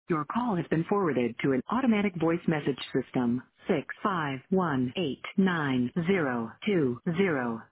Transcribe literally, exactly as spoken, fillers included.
Your call has been forwarded to an automatic voice message system. Six five one eight nine zero two zero.